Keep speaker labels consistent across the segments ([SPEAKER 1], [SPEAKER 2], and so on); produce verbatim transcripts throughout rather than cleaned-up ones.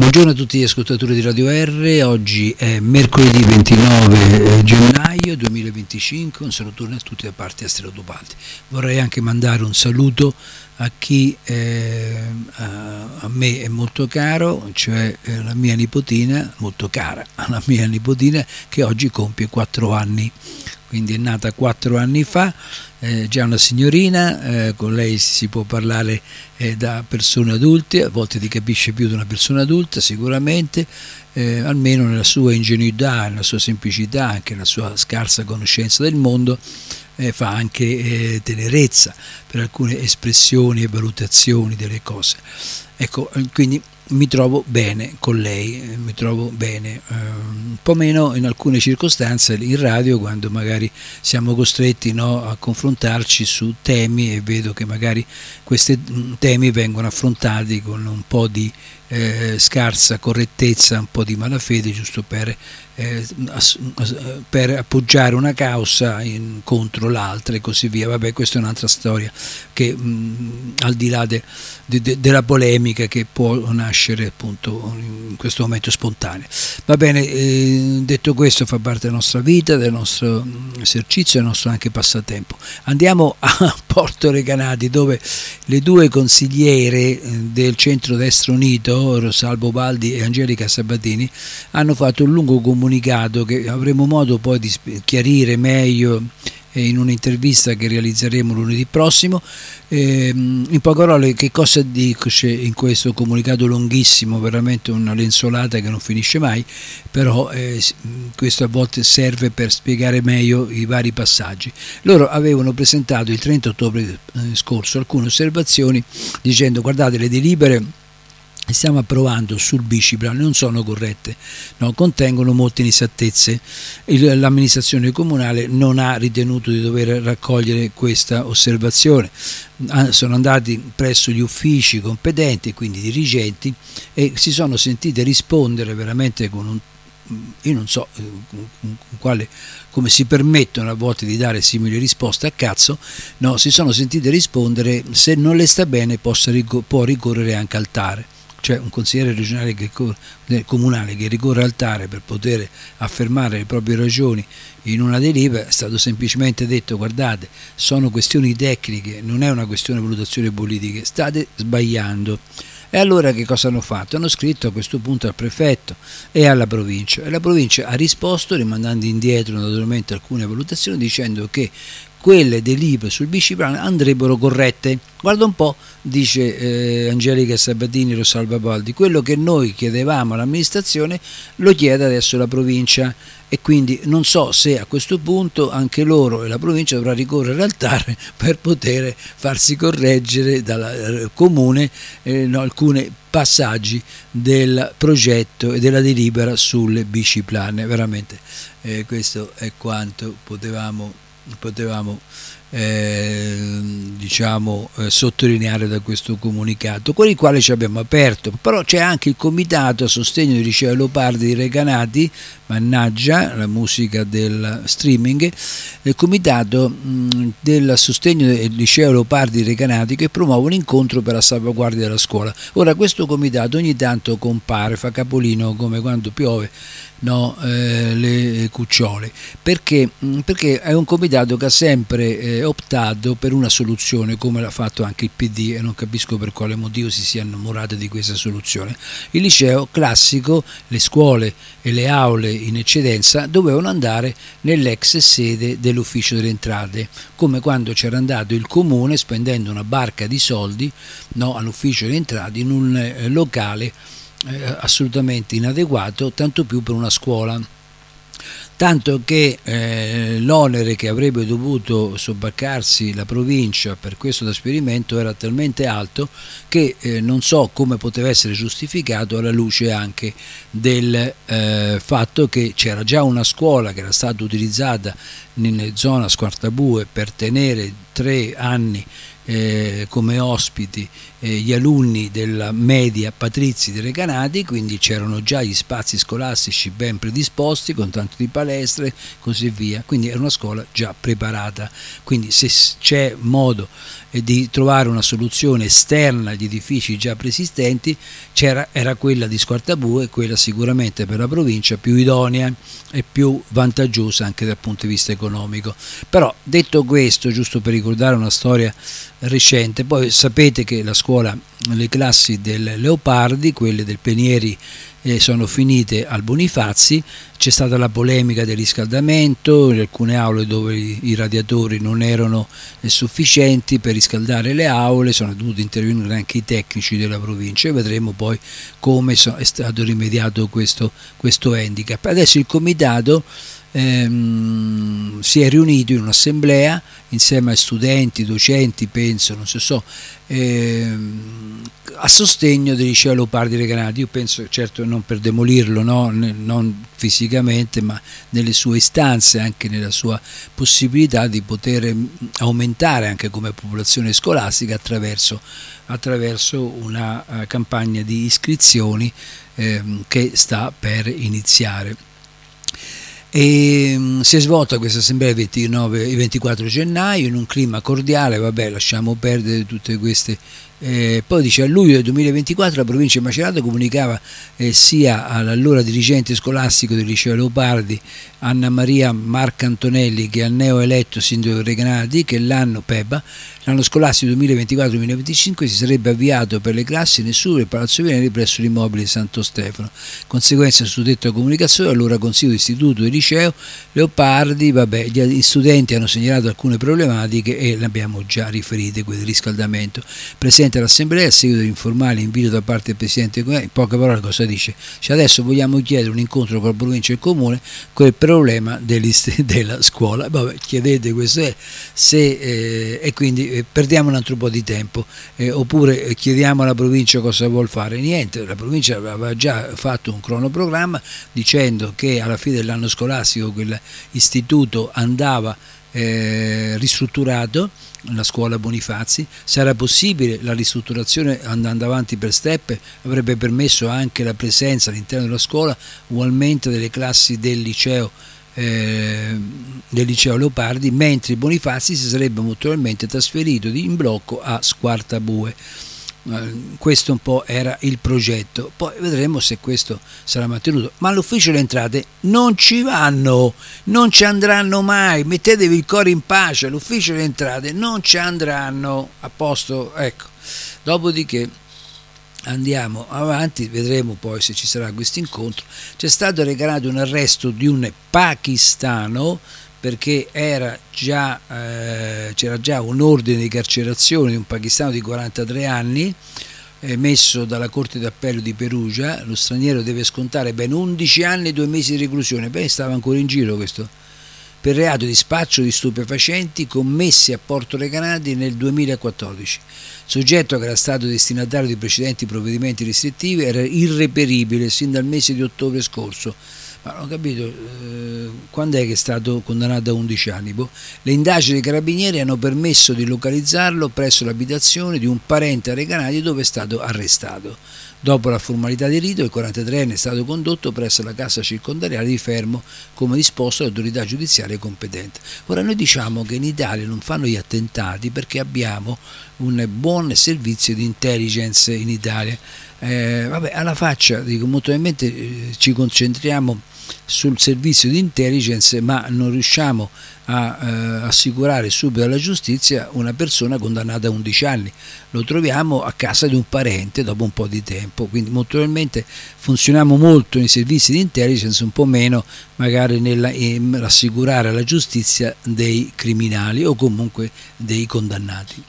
[SPEAKER 1] Buongiorno a tutti gli ascoltatori di Radio R, oggi è mercoledì ventinove gennaio duemilaventicinque, un salutone a tutti da parte di Astero Dubaldi. Vorrei anche mandare un saluto a chi eh, a, a me è molto caro, cioè eh, la mia nipotina, molto cara, la mia nipotina che oggi compie quattro anni. Quindi è nata quattro anni fa, eh, già una signorina, eh, con lei si può parlare eh, da persone adulte, a volte ti capisce più di una persona adulta sicuramente, eh, almeno nella sua ingenuità, nella sua semplicità, anche nella sua scarsa conoscenza del mondo, eh, fa anche eh, tenerezza per alcune espressioni e valutazioni delle cose. Ecco, quindi mi trovo bene con lei, mi trovo bene, eh, un po' meno in alcune circostanze in radio, quando magari siamo costretti, no, a confrontarci su temi e vedo che magari questi temi vengono affrontati con un po' di eh, scarsa correttezza, un po' di malafede, giusto per, eh, per appoggiare una causa in, contro l'altra e così via. Vabbè, questa è un'altra storia che mh, al di là de, de, de, della polemica che può nascere appunto in questo momento spontanea. Va bene, eh, detto questo, fa parte della nostra vita, del nostro esercizio, del nostro anche passatempo. Andiamo a Porto Recanati, dove le due consigliere del centro-destra unito, Rosalba Baldi e Angelica Sabatini, hanno fatto un lungo comunicato che avremo modo poi di chiarire meglio in un'intervista che realizzeremo lunedì prossimo. Eh, in poche parole, che cosa dice in questo comunicato lunghissimo, veramente una lenzuolata che non finisce mai, però eh, questo a volte serve per spiegare meglio i vari passaggi. Loro avevano presentato il trenta ottobre scorso alcune osservazioni dicendo: guardate, le delibere stiamo approvando sul biciplan non sono corrette, no, contengono molte inesattezze. Il, l'amministrazione comunale non ha ritenuto di dover raccogliere questa osservazione. Sono andati presso gli uffici competenti, quindi dirigenti, e si sono sentite rispondere veramente con un, io non so con quale, come si permettono a volte di dare simili risposte a cazzo, no, si sono sentite rispondere: se non le sta bene possa, può ricorrere anche al TAR. Cioè un consigliere regionale che, comunale che ricorre al TAR per poter affermare le proprie ragioni in una delibera, è stato semplicemente detto: guardate, sono questioni tecniche, non è una questione di valutazione politica, state sbagliando. E allora che cosa hanno fatto? Hanno scritto a questo punto al prefetto e alla provincia, e la provincia ha risposto rimandando indietro naturalmente alcune valutazioni, dicendo che quelle delibere sul biciplan andrebbero corrette. Guarda un po', dice eh, Angelica Sabatini, Rosalba Baldi, quello che noi chiedevamo all'amministrazione lo chiede adesso la provincia, e quindi non so se a questo punto anche loro e la provincia dovrà ricorrere al TAR per poter farsi correggere dal eh, comune eh, no, alcuni passaggi del progetto e della delibera sul biciplan. Veramente eh, questo è quanto potevamo potevamo eh, diciamo eh, sottolineare da questo comunicato, con il quale ci abbiamo aperto. Però c'è anche il comitato a sostegno del liceo Leopardi di Recanati, mannaggia la musica del streaming, il comitato mh, del sostegno del liceo Leopardi di Recanati, che promuove un incontro per la salvaguardia della scuola. Ora, questo comitato ogni tanto compare, fa capolino come quando piove, no, eh, le cucciole, perché, perché è un comitato che ha sempre eh, optato per una soluzione, come l'ha fatto anche il P D, e non capisco per quale motivo si sia innamorato di questa soluzione. Il liceo classico, le scuole e le aule in eccedenza dovevano andare nell'ex sede dell'ufficio delle entrate, come quando c'era andato il comune spendendo una barca di soldi, no, all'ufficio delle entrate in un eh, locale Eh, assolutamente inadeguato, tanto più per una scuola, tanto che eh, l'onere che avrebbe dovuto sobbarcarsi la provincia per questo trasferimento era talmente alto che eh, non so come poteva essere giustificato, alla luce anche del eh, fatto che c'era già una scuola che era stata utilizzata in zona Squartabue per tenere tre anni eh, come ospiti eh, gli alunni della media Patrizzi di Recanati, quindi c'erano già gli spazi scolastici ben predisposti con tanto di palestre, così via, quindi era una scuola già preparata. Quindi se c'è modo eh, di trovare una soluzione esterna agli edifici già preesistenti, c'era, era quella di Squartabue, quella sicuramente per la provincia più idonea e più vantaggiosa anche dal punto di vista economico. Però detto questo, giusto per ricordare una storia recente, poi sapete che la scuola, le classi del Leopardi, quelle del Penieri, eh, sono finite al Bonifazzi. C'è stata la polemica del riscaldamento in alcune aule dove i, i radiatori non erano eh, sufficienti per riscaldare le aule, sono dovuti intervenire anche i tecnici della provincia e vedremo poi come so, è stato rimediato questo, questo handicap. Adesso il comitato Ehm, si è riunito in un'assemblea insieme a studenti, docenti, penso, non so, so ehm, a sostegno del liceo Leopardi Recanati. Io penso, certo, non per demolirlo, no? Non fisicamente, ma nelle sue istanze, anche nella sua possibilità di poter aumentare anche come popolazione scolastica attraverso, attraverso una uh, campagna di iscrizioni ehm, che sta per iniziare. E um, si è svolta questa assemblea il ventinove e ventiquattro gennaio in un clima cordiale. Vabbè, lasciamo perdere tutte queste. Eh, poi dice: a luglio del duemilaventiquattro la provincia di Macerata comunicava eh, sia all'allora dirigente scolastico del liceo Leopardi Anna Maria Marcantonelli che al neoeletto sindaco Recanati che l'anno Peba l'anno scolastico duemilaventiquattro duemilaventicinque si sarebbe avviato per le classi nessuno del Palazzo Venere presso l'immobile Santo Stefano. Conseguenza su detta comunicazione, allora Consiglio d'Istituto del liceo Leopardi, vabbè, gli studenti hanno segnalato alcune problematiche e le abbiamo già riferite, quel riscaldamento. Presente all'assemblea, a seguito dell'informale invito da parte del Presidente, in poche parole cosa dice? Cioè, adesso vogliamo chiedere un incontro con la provincia e il comune quel problema della scuola. Vabbè, chiedete questo è, se, eh, e quindi eh, perdiamo un altro po' di tempo, eh, oppure eh, chiediamo alla provincia cosa vuol fare. Niente, la provincia aveva già fatto un cronoprogramma dicendo che alla fine dell'anno scolastico quell'istituto andava eh, ristrutturato, la scuola Bonifazzi. Sarà possibile la ristrutturazione andando avanti per step, avrebbe permesso anche la presenza all'interno della scuola ugualmente delle classi del liceo eh, del liceo Leopardi, mentre Bonifazzi si sarebbe naturalmente trasferito in blocco a Squartabue. Questo un po' era il progetto, poi vedremo se questo sarà mantenuto. Ma all'ufficio delle entrate non ci vanno, non ci andranno mai, mettetevi il cuore in pace, all'ufficio delle entrate non ci andranno, a posto, ecco. Dopodiché andiamo avanti, vedremo poi se ci sarà questo incontro. C'è stato recanato un arresto di un pakistano perché era già, eh, c'era già un ordine di carcerazione di un pakistano di quarantatré anni emesso dalla Corte d'Appello di Perugia. Lo straniero deve scontare ben undici anni e due mesi di reclusione. Beh, stava ancora in giro questo, per reato di spaccio di stupefacenti commessi a Porto Recanati nel duemilaquattordici. Soggetto che era stato destinatario di precedenti provvedimenti restrittivi era irreperibile sin dal mese di ottobre scorso. Ma non ho capito, eh, quando è che è stato condannato a undici anni? Boh. Le indagini dei carabinieri hanno permesso di localizzarlo presso l'abitazione di un parente a Recanati dove è stato arrestato. Dopo la formalità di rito, il quarantatreenne è stato condotto presso la casa circondariale di Fermo, come disposto dall'autorità giudiziaria competente. Ora, noi diciamo che in Italia non fanno gli attentati perché abbiamo un buon servizio di intelligence in Italia. Eh, vabbè, alla faccia, dico, molto probabilmente eh, ci concentriamo sul servizio di intelligence, ma non riusciamo a eh, assicurare subito alla giustizia una persona condannata a undici anni. Lo troviamo a casa di un parente dopo un po' di tempo, quindi molto probabilmente funzioniamo molto nei servizi di intelligence, un po' meno magari nell'assicurare alla giustizia dei criminali o comunque dei condannati.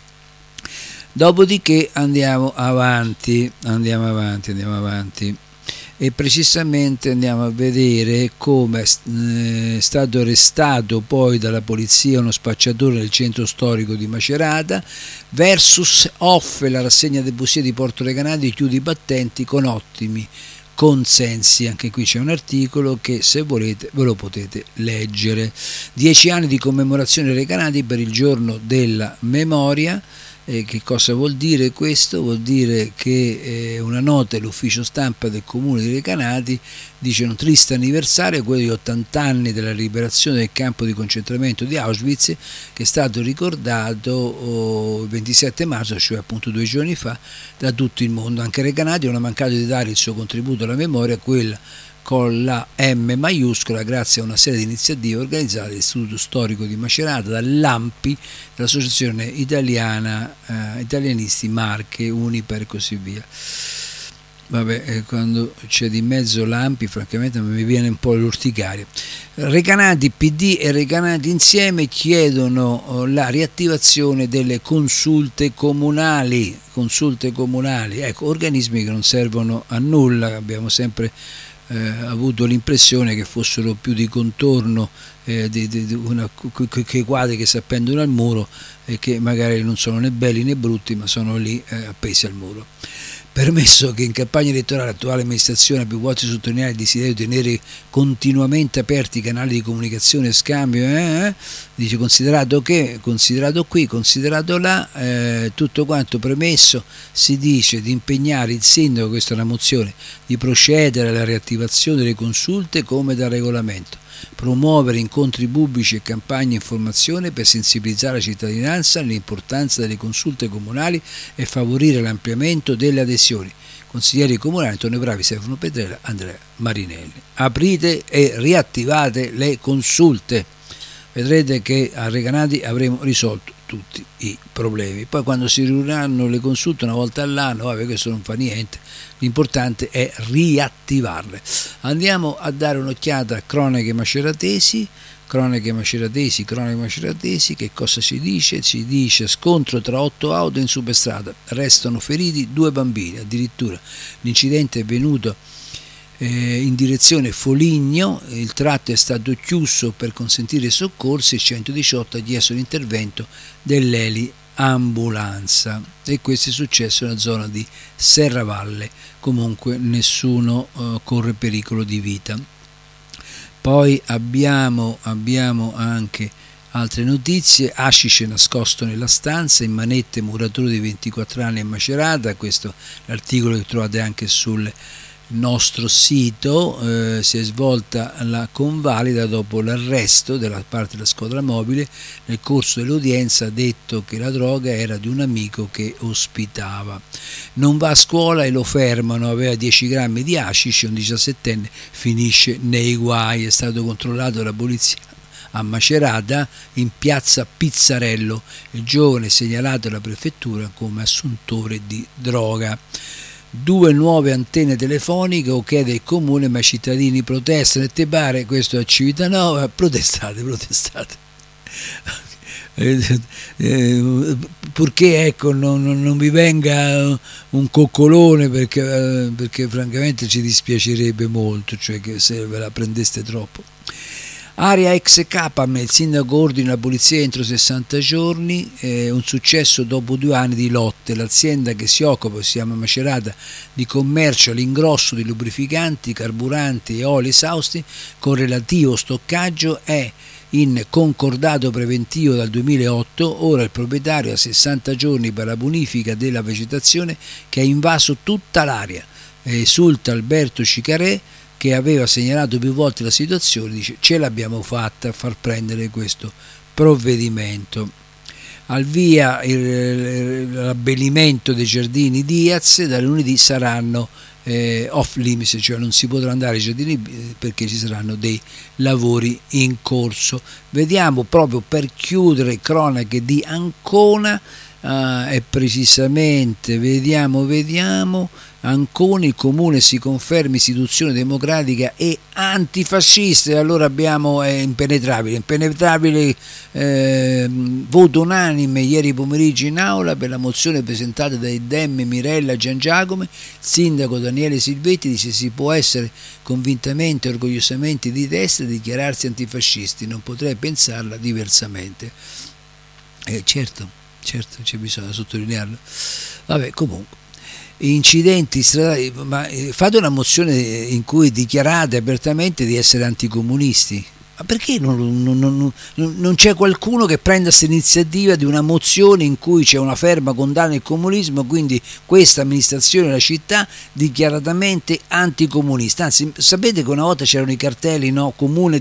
[SPEAKER 1] Dopodiché andiamo avanti, andiamo avanti, andiamo avanti. E precisamente andiamo a vedere come è stato arrestato poi dalla polizia uno spacciatore nel centro storico di Macerata. Versus offre la rassegna dei bustieri di Porto Recanati chiude i battenti con ottimi consensi. Anche qui c'è un articolo che, se volete, ve lo potete leggere. Dieci anni di commemorazione Recanati per il giorno della memoria. Eh, che cosa vuol dire questo? Vuol dire che eh, una nota dell'ufficio stampa del comune di Recanati dice: un triste anniversario, quello di ottanta anni dalla liberazione del campo di concentramento di Auschwitz, che è stato ricordato oh, il ventisette marzo, cioè appunto due giorni fa, da tutto il mondo. Anche Recanati non ha mancato di dare il suo contributo alla memoria, quella con la M maiuscola, grazie a una serie di iniziative organizzate dall'Istituto Storico di Macerata, dall'A M P I, dall'Associazione Italiana eh, Italianisti Marche, Uniper e così via. Vabbè, eh, quando c'è di mezzo l'A M P I, francamente mi viene un po' l'urticaria. Recanati P D e Recanati insieme chiedono la riattivazione delle consulte comunali, consulte comunali, ecco, organismi che non servono a nulla. Abbiamo sempre Eh, avuto l'impressione che fossero più di contorno, eh, di, di, di una, che quadri che si appendono al muro e che magari non sono né belli né brutti, ma sono lì eh, appesi al muro. Permesso che in campagna elettorale l'attuale amministrazione ha più volte sottolineato il desiderio di tenere continuamente aperti i canali di comunicazione e scambio, eh, eh, dice considerato che, considerato qui, considerato là, eh, tutto quanto premesso, si dice di impegnare il sindaco, questa è una mozione, di procedere alla riattivazione delle consulte come da regolamento, promuovere incontri pubblici e campagne di informazione per sensibilizzare la cittadinanza nell'importanza delle consulte comunali e favorire l'ampliamento delle adesioni. Consiglieri comunali Antonio Bravi, Stefano Petrella, Andrea Marinelli. Aprite e riattivate le consulte. Vedrete che a Recanati avremo risolto tutti i problemi. Poi quando si riuniranno le consulte una volta all'anno, vabbè, questo non fa niente, l'importante è riattivarle. Andiamo a dare un'occhiata a Cronache Maceratesi. Cronache Maceratesi, Cronache Maceratesi, che cosa ci dice? Ci dice: scontro tra otto auto in superstrada, restano feriti due bambini, addirittura l'incidente è venuto eh, in direzione Foligno, il tratto è stato chiuso per consentire i soccorsi e centodiciotto ha chiesto l'intervento dell'Eli ambulanza, e questo è successo nella zona di Serravalle. Comunque nessuno eh, corre pericolo di vita. Poi abbiamo, abbiamo anche altre notizie. Hashish nascosto nella stanza, in manette muratore di ventiquattro anni a Macerata. Questo è l'articolo che trovate anche sul nostro sito. Eh, si è svolta la convalida dopo l'arresto della parte della squadra mobile. Nel corso dell'udienza ha detto che la droga era di un amico che ospitava. Non va a scuola e lo fermano, aveva dieci grammi di hashish, un diciassettenne finisce nei guai. È stato controllato dalla polizia a Macerata, in piazza Pizzarello. Il giovane è segnalato alla prefettura come assuntore di droga. Due nuove antenne telefoniche, o chiede il comune, ma i cittadini protestano. E te pare, questo è Civitanova, protestate, protestate. Eh, eh, purché ecco non, non vi venga un coccolone, perché, eh, perché francamente ci dispiacerebbe molto, cioè che se ve la prendeste troppo. Area ex Capam, il sindaco ordina la polizia entro sessanta giorni, eh, un successo dopo due anni di lotte. L'azienda che si occupa, si chiama Macerata, di commercio all'ingrosso di lubrificanti, carburanti e oli esausti con relativo stoccaggio è in concordato preventivo dal duemilaotto. Ora il proprietario ha sessanta giorni per la bonifica della vegetazione che ha invaso tutta l'area. Esulta Alberto Cicarè, che aveva segnalato più volte la situazione, dice: ce l'abbiamo fatta a far prendere questo provvedimento. Al via l'abbellimento dei giardini Diaz, da lunedì saranno eh, off limits, cioè non si potrà andare ai giardini perché ci saranno dei lavori in corso. Vediamo, proprio per chiudere, cronache di Ancona, eh, e precisamente vediamo, vediamo Ancona, il comune si conferma istituzione democratica e antifascista. E allora abbiamo eh, impenetrabile, impenetrabile eh, voto unanime ieri pomeriggio in aula per la mozione presentata dai Dem Mirella Giangiacomo. Il sindaco Daniele Silvetti dice: si può essere convintamente e orgogliosamente di destra e dichiararsi antifascisti, non potrei pensarla diversamente. Eh, certo, certo, c'è bisogno di sottolinearlo. Vabbè, comunque. incidenti stradali, ma fate una mozione in cui dichiarate apertamente di essere anticomunisti. Ma perché non, non, non, non c'è qualcuno che prenda questa iniziativa di una mozione in cui c'è una ferma condanna del comunismo, quindi questa amministrazione della città dichiaratamente anticomunista? Anzi, sapete che una volta c'erano i cartelli, no? Comune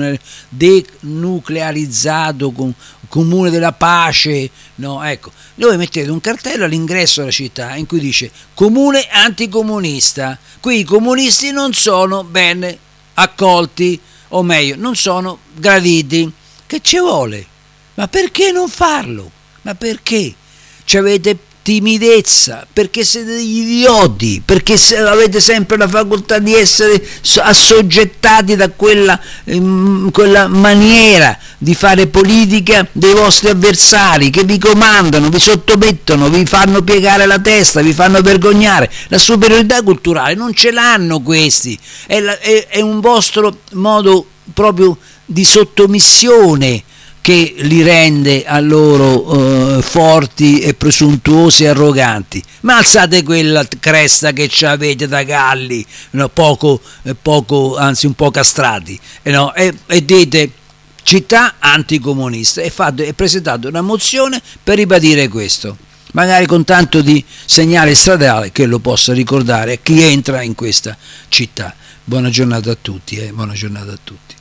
[SPEAKER 1] denuclearizzato, comune della pace, no? Ecco, voi mettete un cartello all'ingresso della città in cui dice comune anticomunista, qui i comunisti non sono ben accolti, o meglio, non sono graditi. Che ci vuole? Ma perché non farlo? Ma perché? Ci avete timidezza, perché siete degli idioti, perché se avete sempre la facoltà di essere assoggettati da quella, um, quella maniera di fare politica dei vostri avversari che vi comandano, vi sottomettono, vi fanno piegare la testa, vi fanno vergognare. La superiorità culturale non ce l'hanno questi, è, la, è, è un vostro modo proprio di sottomissione che li rende a loro eh, forti e presuntuosi e arroganti. Ma alzate quella cresta che avete da galli, no, poco, poco, anzi un po' castrati, no, e, e dite città anticomunista, e, fate, e presentate una mozione per ribadire questo, magari con tanto di segnale stradale che lo possa ricordare a chi entra in questa città. Buona giornata a tutti, eh, buona giornata a tutti.